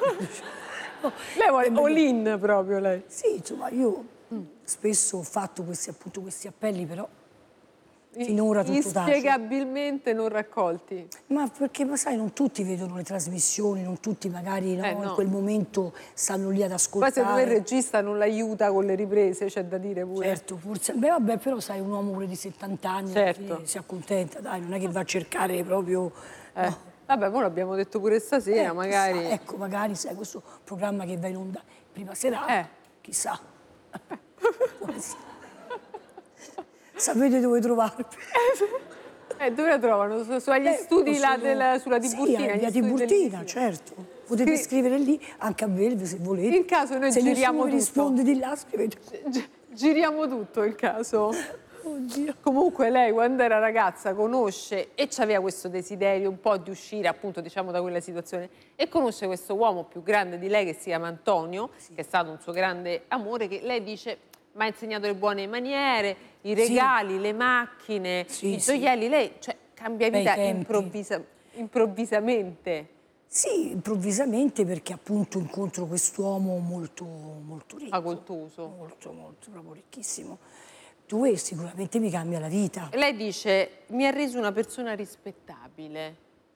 No, Lei vuole è meglio- all-in proprio lei. Sì, insomma, io spesso ho fatto questi, appunto, questi appelli, però finora tutto tacito. Inspiegabilmente non raccolti. Ma perché, ma sai, non tutti vedono le trasmissioni, non tutti magari no, Eh, no. in quel momento stanno lì ad Poi ascoltare. secondo me il regista non l'aiuta con le riprese, c'è da dire pure. Certo, forse. Beh, vabbè, però sai, un uomo pure di settanta anni alla Certo. fine si accontenta, dai, non è che va a cercare proprio... Eh. no. Vabbè, poi l'abbiamo detto pure stasera, Eh, magari... chissà, ecco, magari sai, questo programma che va in onda prima serata, Eh. chissà. Sapete dove trovarmi? Eh, dove la trovano? Su, su agli Eh, studi là sono- del- sulla sì, Tiburtina? a agli via studi Tiburtina, televisivi? certo. Potete Scri- scrivere lì, anche a Belve se volete. In caso noi se giriamo nessuno vi tutto. risponde di là, scrivete. Gi- Giriamo tutto il caso. Oddio. Comunque lei quando era ragazza conosce e aveva questo desiderio un po' di uscire appunto diciamo da quella situazione e conosce questo uomo più grande di lei che si chiama Antonio, che è stato un suo grande amore, che lei dice mi ha insegnato le buone maniere, i regali, le macchine, Sì, i sì. gioielli, lei cioè, cambia Bei vita tempi. improvvisa- improvvisamente. Sì, improvvisamente perché appunto incontro quest'uomo molto, molto ricco. Facoltoso. Molto, molto, proprio ricchissimo. Dove sicuramente mi cambia la vita. Lei dice mi ha reso una persona rispettabile.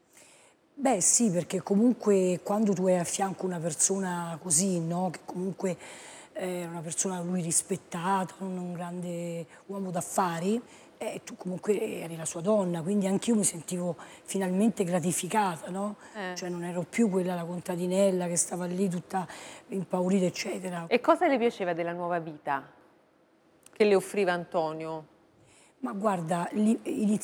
Beh sì, perché comunque quando tu hai a fianco una persona così, no? Che comunque è una persona lui rispettata, un, un grande uomo d'affari, eh, tu comunque eri la sua donna, quindi anch'io mi sentivo finalmente gratificata, no? Eh. Cioè non ero più quella la contadinella che stava lì tutta impaurita, eccetera. E cosa le piaceva della nuova vita che le offriva Antonio? Ma guarda, li-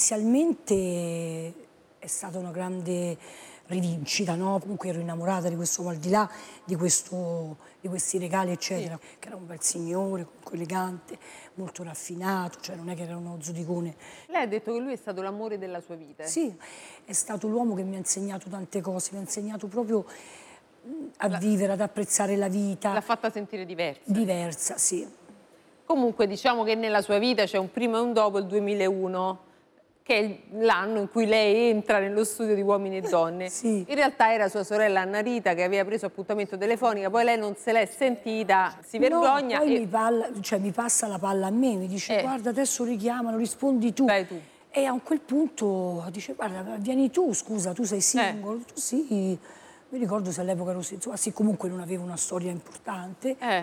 inizialmente è stata una grande rivincita, no? Comunque ero innamorata di questo uomo al di là di, questo, di questi regali, eccetera, che era un bel signore, comunque elegante, molto raffinato, cioè non è che era uno zodicone. Lei ha detto che lui è stato l'amore della sua vita. Sì, è stato l'uomo che mi ha insegnato tante cose, mi ha insegnato proprio mh, a vivere, ad apprezzare la vita. L'ha fatta sentire diversa. Diversa, sì. Comunque diciamo che nella sua vita c'è un prima e un dopo il duemilauno, che è l'anno in cui lei entra nello studio di Uomini e Donne. Sì. In realtà era sua sorella Anna Rita che aveva preso appuntamento telefonica, poi lei non se l'è sentita, si vergogna No, poi e mi, palla- cioè, mi passa la palla a me, mi dice Eh. guarda adesso richiamano, rispondi tu. Vai tu. E a quel punto dice guarda vieni tu, scusa, tu sei single? Tu sì, mi ricordo se all'epoca ero single, sì, comunque non avevo una storia importante Eh.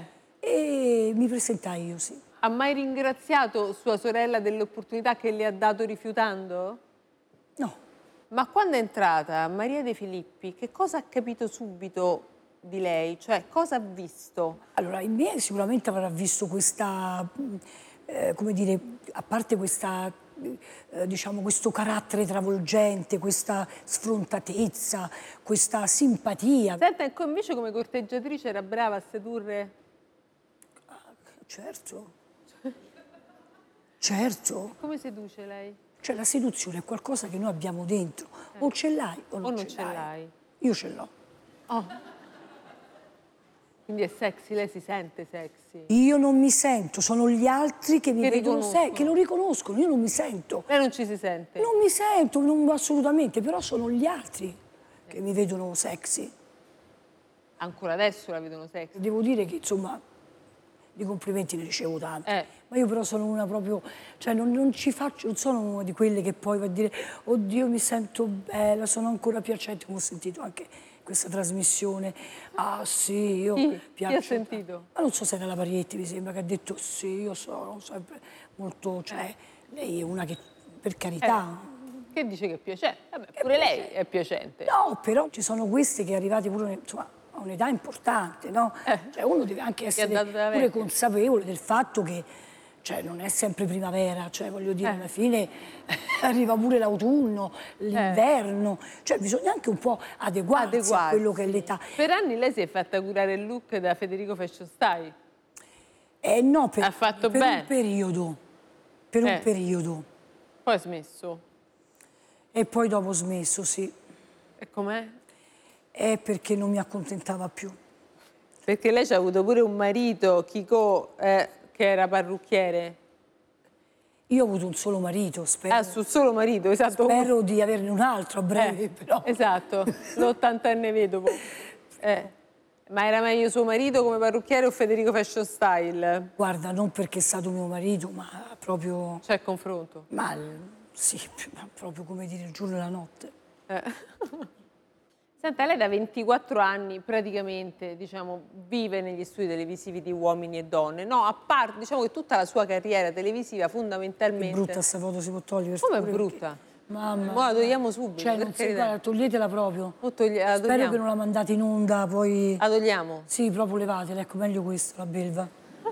e mi presentai io, sì. Ha mai ringraziato sua sorella dell'opportunità che le ha dato rifiutando? No, Ma quando è entrata Maria De Filippi, che cosa ha capito subito di lei? Cioè, cosa ha visto? Allora, in me sicuramente avrà visto questa, eh, come dire, a parte questa, eh, diciamo, questo carattere travolgente, questa sfrontatezza, questa simpatia. Senta, ecco, invece come corteggiatrice era brava a sedurre? Certo, certo. Come seduce lei? Cioè la seduzione è qualcosa che noi abbiamo dentro, eh. o ce l'hai o non, o non ce l'hai. Io ce l'ho. Oh. Quindi è sexy, lei si sente sexy? Io non mi sento, sono gli altri che mi che vedono sexy, che lo riconoscono, io non mi sento. Lei non ci si sente? Non mi sento, non, assolutamente, però sono gli altri eh. che mi vedono sexy. Ancora adesso la vedono sexy? Devo dire che insomma di complimenti ne ricevo tanti, eh. ma io però sono una proprio, cioè non, non ci faccio, non sono una di quelle che poi va a dire oddio mi sento bella, sono ancora piacente, come ho sentito anche in questa trasmissione, ah sì, io Chi? piaccio. Chi ha sentito? Ma non so se era la Parietti, mi sembra, che ha detto sì, io sono sempre molto, cioè lei è una che per carità... Eh. Che dice che è piacente? Vabbè, pure lei è piacente. No, però ci sono queste che arrivate pure, insomma, a un'età importante, no? Eh. Cioè uno deve anche essere pure consapevole del fatto che cioè, non è sempre primavera, cioè voglio dire, eh. alla fine arriva pure l'autunno, l'inverno, eh. cioè bisogna anche un po' adeguarsi, adeguarsi a quello che è l'età. Per anni lei si è fatta curare il look da Federico Fashion Style? Eh no, per, ha fatto per bene. un periodo, per eh. un periodo. Poi ha smesso? E poi dopo ho smesso, sì. E com'è? È perché non mi accontentava più. Perché lei c'ha avuto pure un marito, Chicò, eh, che era parrucchiere? Io ho avuto un solo marito, spero. Ah, sul solo marito, esatto. Spero di averne un altro a breve, eh, però. Esatto, l'ottantenne vedovo. Eh. Ma era meglio suo marito come parrucchiere o Federico Fashion Style? Guarda, non perché è stato mio marito, ma proprio... C'è confronto? Ma sì, proprio come dire il giorno e la notte. Eh. Senta, lei da ventiquattro anni praticamente, diciamo, vive negli studi televisivi di Uomini e Donne, no? A parte, diciamo che tutta la sua carriera televisiva fondamentalmente... È brutta questa foto, si può togliere? Come è brutta? Perché... Mamma... Ma la togliamo subito, cioè, non si, guarda, toglietela proprio. Togli... La Spero che non la mandate in onda, poi... La togliamo? Sì, proprio levatela, ecco, meglio questa, la belva.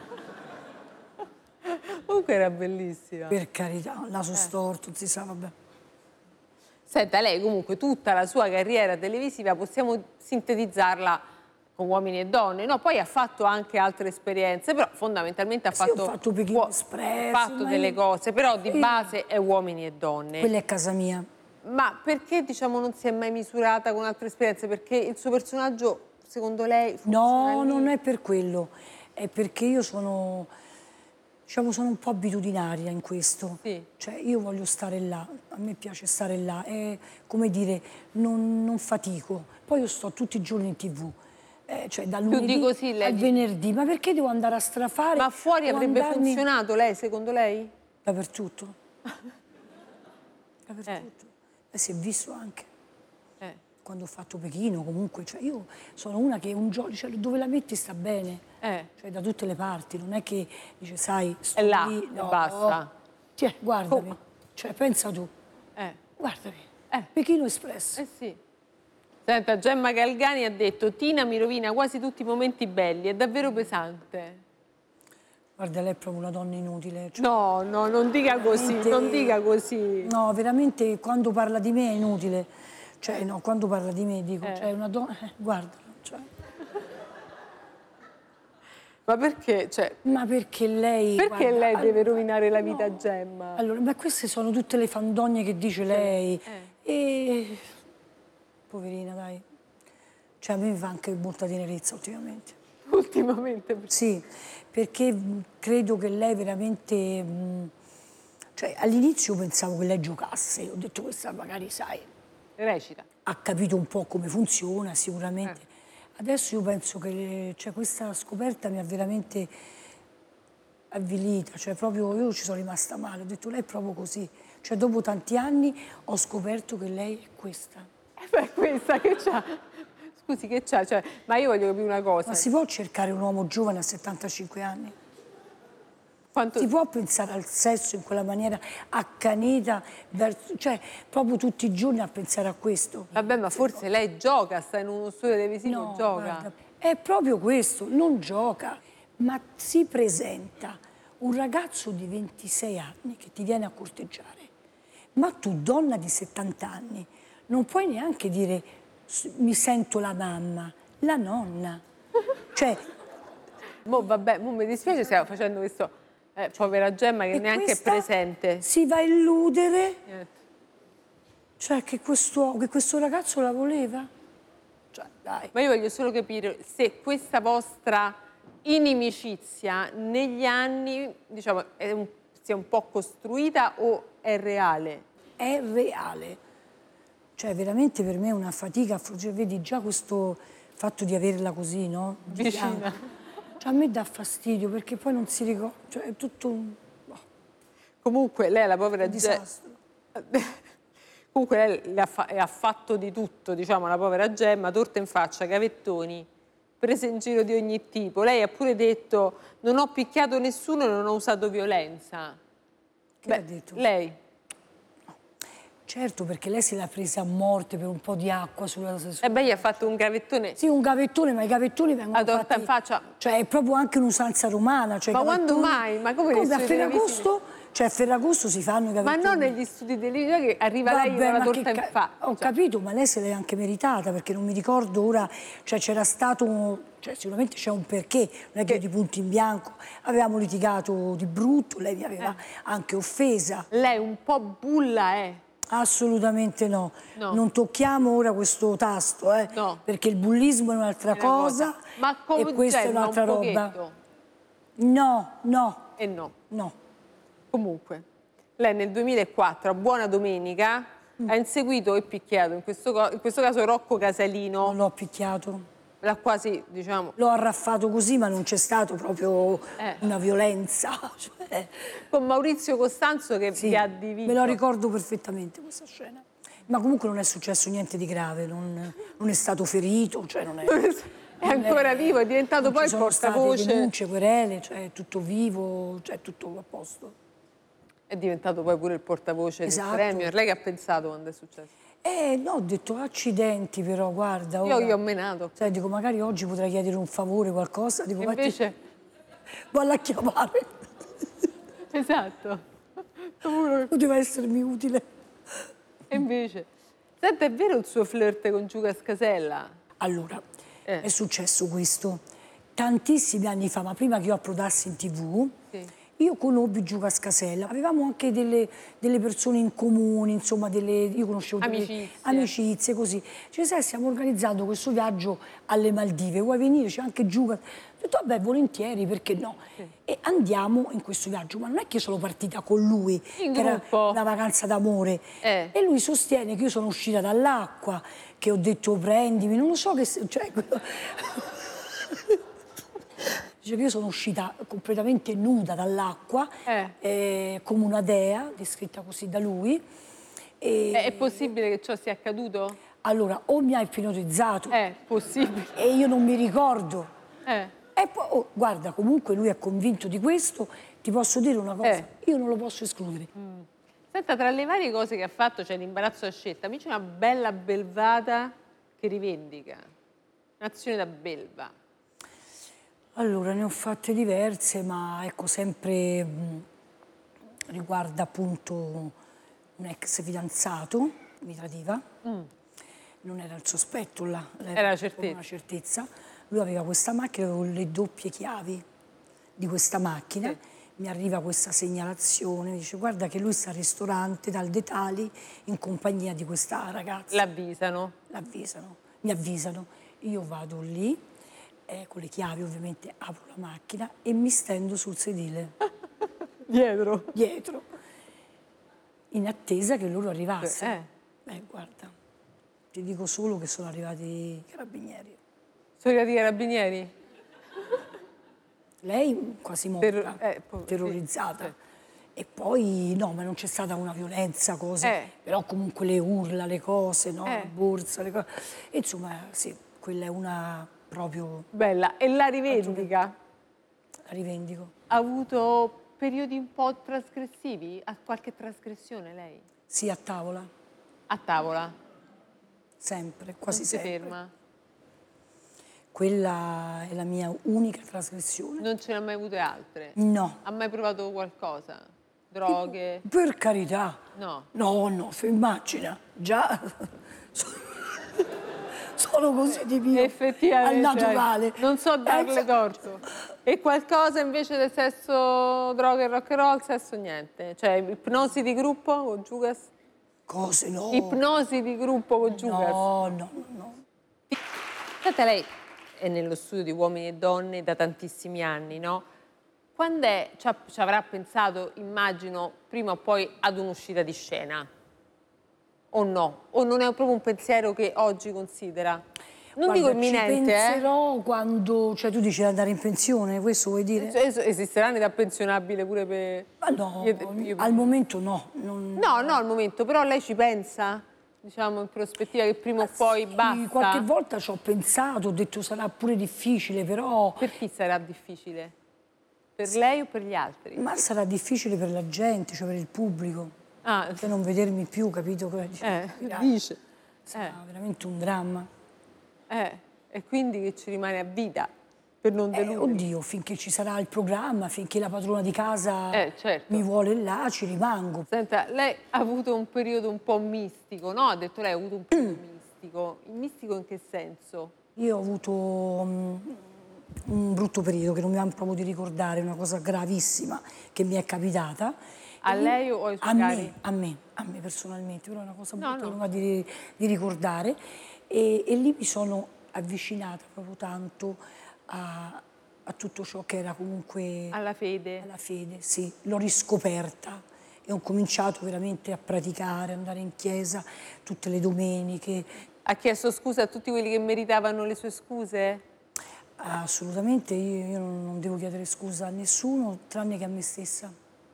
Comunque era bellissima. Per carità, il naso eh. storto, non si sa, vabbè. Senta, lei comunque tutta la sua carriera televisiva possiamo sintetizzarla con Uomini e Donne, no? Poi ha fatto anche altre esperienze, però fondamentalmente ha sì, fatto, ho fatto Pechino Express, ha fatto delle io... cose, però di base è Uomini e Donne. Quella è casa mia. Ma perché, diciamo, non si è mai misurata con altre esperienze? Perché il suo personaggio, secondo lei, no, lì? Non è per quello, è perché io sono... Diciamo, sono un po' abitudinaria in questo, sì. Cioè io voglio stare là, a me piace stare là, è come dire, non, non fatico. Poi io sto tutti i giorni in tv, eh, cioè dal lunedì così, lei al venerdì, ma perché devo andare a strafare? Ma fuori avrebbe andarmi... funzionato lei, secondo lei? Dappertutto. Dappertutto. Eh. Eh, si è visto anche. Eh. Quando ho fatto Pechino, comunque, cioè io sono una che un giorno, cioè, dove la metti sta bene. Eh. Cioè da tutte le parti, non è che dice sai, sto è là, lì, no, basta. Cioè, guardami, oh. cioè pensa tu, eh. guardami, eh. Pechino Express. Eh sì. Senta, Gemma Galgani ha detto Tina mi rovina quasi tutti i momenti belli, è davvero pesante. Guarda, lei è proprio una donna inutile. Cioè, no, no, non dica così, non dica così. No, veramente quando parla di me è inutile. Cioè, no, quando parla di me dico, eh. cioè una donna, eh, guarda, cioè... Ma perché? Cioè, ma perché lei... Perché guarda, lei allora, deve rovinare la vita no, a Gemma? Allora, ma queste sono tutte le fandonie che dice lei. Eh. E... Poverina, dai. Cioè, a me mi fa anche molta tenerezza ultimamente. Ultimamente? Sì, perché credo che lei veramente... Mh, cioè, all'inizio pensavo che lei giocasse. Ho detto, questa magari, sai... Recita. Ha capito un po' come funziona, sicuramente. Eh. Adesso io penso che cioè, questa scoperta mi ha veramente avvilita, cioè proprio io ci sono rimasta male, ho detto lei è proprio così. Cioè dopo tanti anni ho scoperto che lei è questa. Eh beh, questa che c'ha? Scusi, che c'ha? Cioè, ma io voglio capire una cosa. Ma si può cercare un uomo giovane a settantacinque anni? Quanto... Si può pensare al sesso in quella maniera accanita, verso, cioè proprio tutti i giorni a pensare a questo? Vabbè, ma forse lei gioca, sta in uno studio televisivo, No, gioca. guarda, è proprio questo, non gioca, ma si presenta un ragazzo di ventisei anni che ti viene a corteggiare, ma tu, donna di settanta anni, non puoi neanche dire mi sento la mamma, la nonna. Cioè, Mo, vabbè, mo mi dispiace stiamo facendo questo... Eh, povera Gemma che neanche è presente. Si va a illudere, Niente. cioè che questo, che questo ragazzo la voleva. Cioè, dai. Ma io voglio solo capire se questa vostra inimicizia negli anni, diciamo, è un, si è un po' costruita o è reale? È reale. Cioè, veramente per me è una fatica. Cioè, vedi già questo fatto di averla così, no? Di Vicina. fianco. Cioè, a me dà fastidio perché poi non si ricorda. Cioè, è tutto un... Oh, Comunque lei è la povera un disastro. Comunque lei le ha, fa ha fatto di tutto, diciamo, la povera Gemma, torta in faccia, gavettoni, prese in giro di ogni tipo. Lei ha pure detto non ho picchiato nessuno e non ho usato violenza. Che Beh, ha detto? Lei? Certo, perché lei se l'ha presa a morte per un po' di acqua sulla... sulla... E beh, gli ha fatto un gavettone. Sì, un gavettone, ma i gavettoni vengono La torta fatti... in faccia. Cioè, è proprio anche un'usanza romana. Cioè, Ma quando gavettoni... mai? Ma come, come nei a studi Ferragosto? Cioè, a Ferragosto si fanno i Ma gavettoni. non negli studi televisivi che arriva Vabbè, lei con la ma torta che in ca- faccia. Ho capito, ma lei se l'è anche meritata, perché non mi ricordo ora, cioè c'era stato, un- cioè sicuramente c'è un perché, non è che io di punto in bianco, avevamo litigato di brutto, lei mi aveva Eh. anche offesa. Lei un po' bulla è. Assolutamente no. No. Non tocchiamo ora questo tasto, eh, No. perché il bullismo è un'altra È una cosa, Ma con e questa è Gemma un'altra un roba. pochetto. No, no, E no. no. Comunque, lei nel duemilaquattro, a Buona Domenica, Mm. ha inseguito e picchiato, in questo, co- in questo caso Rocco Casalino. Non l'ho picchiato. L'ha quasi, diciamo... L'ho arraffato così, ma non c'è stato proprio Eh. una violenza. Cioè, Con Maurizio Costanzo che sì, vi ha diviso. me lo ricordo perfettamente questa scena. Ma comunque non è successo niente di grave, non, non è stato ferito, cioè non è... È ancora non vivo, è diventato non poi ci il sono state portavoce. denunce, querele, cioè è tutto vivo, cioè è tutto a posto. È diventato poi pure il portavoce Esatto. del Premier. Lei che ha pensato quando è successo? Eh, no, ho detto accidenti però, guarda. Io ora- gli ho menato. Sai, dico, magari oggi potrei chiedere un favore, qualcosa. Dico, E vatti- invece... Valla a chiamare. Esatto. Comunque- Poteva essermi utile. E invece... Senta, è vero il suo flirt con Giuca Scasella? Allora, Eh. è successo questo. Tantissimi anni fa, ma prima che io approdassi in tv, Sì. io conobbi Giuca Scasella. Avevamo anche delle, delle persone in comune, insomma, delle, io conoscevo delle Amicizie. amicizie, così. Ci sai, stiamo organizzando questo viaggio alle Maldive, vuoi venire? C'è anche Giuca. Ho detto, vabbè, volentieri, perché no? Sì. E andiamo in questo viaggio, ma non è che io sono partita con lui, In che era gruppo. una vacanza d'amore. Eh. E lui sostiene che io sono uscita dall'acqua, che ho detto prendimi, non lo so che... se- Cioè, quello- Dice che io sono uscita completamente nuda dall'acqua, Eh. eh, come una dea, descritta così da lui. E È, è possibile che ciò sia accaduto? allora, o mi ha ipnotizzato È possibile. e io non mi ricordo. Eh. E poi, oh, guarda, comunque lui è convinto di questo, ti posso dire una cosa, Eh. io non lo posso escludere. Senta, tra le varie cose che ha fatto c'è l'imbarazzo a scelta. Mi c'è una bella belvata che rivendica. Un'azione da belva. Allora, ne ho fatte diverse, ma ecco, sempre mh, riguarda appunto un ex fidanzato, mi tradiva, non era il sospetto là, Era la solo certezza. una certezza. Lui aveva questa macchina, avevo le doppie chiavi di questa macchina, Sì. mi arriva questa segnalazione, mi dice guarda che lui sta al ristorante dal Detali in compagnia di questa ragazza. L'avvisano. L'avvisano, mi avvisano, io vado lì, eh, con le chiavi ovviamente apro la macchina e mi stendo sul sedile, Dietro. dietro, in attesa che loro arrivassero. Eh. Beh, guarda, ti dico solo che sono arrivati i carabinieri. Sono arrivati i carabinieri? Lei quasi morta, Terro- eh, po- terrorizzata. sì, E poi no, ma non c'è stata una violenza, cose, Eh. però comunque le urla, le cose, no? Eh. La borsa, le cose. E insomma, sì, quella è una proprio, Bella. E la rivendica? la rivendico. Ha avuto periodi un po' trasgressivi? Ha qualche trasgressione lei? Sì, a tavola, A tavola? sempre, quasi Non si sempre. ferma? Quella è la mia unica trasgressione. Non ce ne ha mai avute altre? No. Ha mai provato qualcosa? Droghe? Per carità. No. No, no, immagina, già sono così di mio, Effettivamente. al naturale. Non so darle Eh, torto. E qualcosa invece del sesso, droga e rock and roll, sesso niente? Cioè, ipnosi di gruppo con Giugas? Cose no. Ipnosi di gruppo con Giugas? No, no, no. Senta, lei è nello studio di Uomini e Donne da tantissimi anni, no? Quando è, ci, ha- ci avrà pensato, immagino, prima o poi ad un'uscita di scena? O no? O non è proprio un pensiero che oggi considera? Non Guarda, dico imminente, ci eh? penserò quando, cioè tu dici andare in pensione, questo vuoi dire? Cioè, esisterà un'età pensionabile pure per... Ma no, io- io- al momento no. Non... No, no, al momento, però lei ci pensa, diciamo, in prospettiva che prima o poi Sì, basta? qualche volta ci ho pensato, ho detto sarà pure difficile, però... Per chi sarà difficile? Per lei o per gli altri? Ma sarà difficile per la gente, cioè per il pubblico. Ah, Cioè non vedermi più, capito? eh, Dirà, dice. sarà Eh, veramente un dramma. eh, e quindi che ci rimane a vita per non Eh, deludere. oddio, finché ci sarà il programma, finché la padrona di casa Eh, certo. mi vuole là, ci rimango. Senta, lei ha avuto un periodo un po' mistico, no? Ha detto lei ha avuto un periodo mistico. Il mistico in che senso? Io ho avuto mm, un brutto periodo che non mi va proprio di ricordare, una cosa gravissima che mi è capitata. A E lei o ai suoi a cari? me, a me, a me personalmente, però è una cosa No, brutta no. che non mi va di, di ricordare. E, e lì mi sono avvicinata proprio tanto a, a tutto ciò che era comunque... Alla fede? alla fede, sì, l'ho riscoperta e ho cominciato veramente a praticare, andare in chiesa tutte le domeniche. Ha chiesto scusa a tutti quelli che meritavano le sue scuse? Assolutamente, io, io non non devo chiedere scusa a nessuno tranne che a me stessa.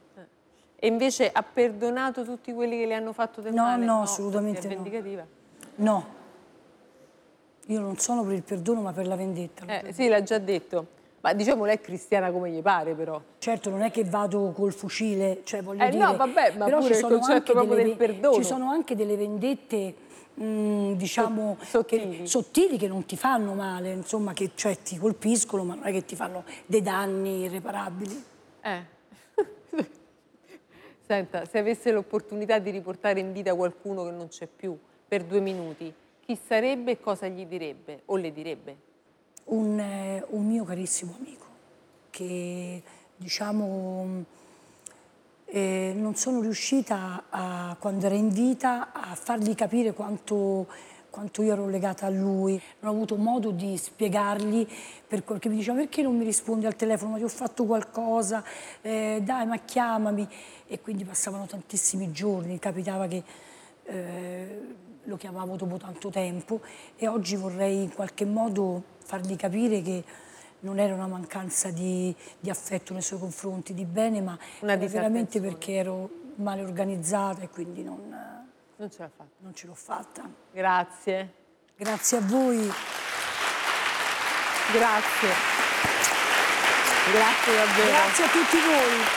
E invece ha perdonato tutti quelli che le hanno fatto del No, male? no, assolutamente perché è no. vendicativa. No, io non sono per il perdono ma per la vendetta. Eh, sì, l'ha già detto. Ma diciamo lei è cristiana come gli pare, però. Certo, non è che vado col fucile, cioè voglio Eh, dire... no, vabbè, ma però pure ci il sono concetto anche proprio delle del ve- perdono. Ci sono anche delle vendette, mh, diciamo, sottili. Che, sottili che non ti fanno male, insomma, che cioè, ti colpiscono, ma non è che ti fanno dei danni irreparabili. Eh. Senta, se avesse l'opportunità di riportare in vita qualcuno che non c'è più per due minuti, chi sarebbe e cosa gli direbbe o le direbbe? Un, eh, un mio carissimo amico, che diciamo eh, non sono riuscita a, quando era in vita a fargli capire quanto, quanto io ero legata a lui. Non ho avuto modo di spiegargli, perché mi diceva perché non mi rispondi al telefono, ma ti ho fatto qualcosa, eh, dai ma chiamami. E quindi passavano tantissimi giorni, capitava che eh, lo chiamavo dopo tanto tempo e oggi vorrei in qualche modo fargli capire che non era una mancanza di, di affetto nei suoi confronti, di bene, ma Una era veramente disattenzione. perché ero male organizzata e quindi non, Non ce l'ha fatta. non ce l'ho fatta. Grazie. Grazie a voi. Grazie. Grazie davvero. Grazie a tutti voi.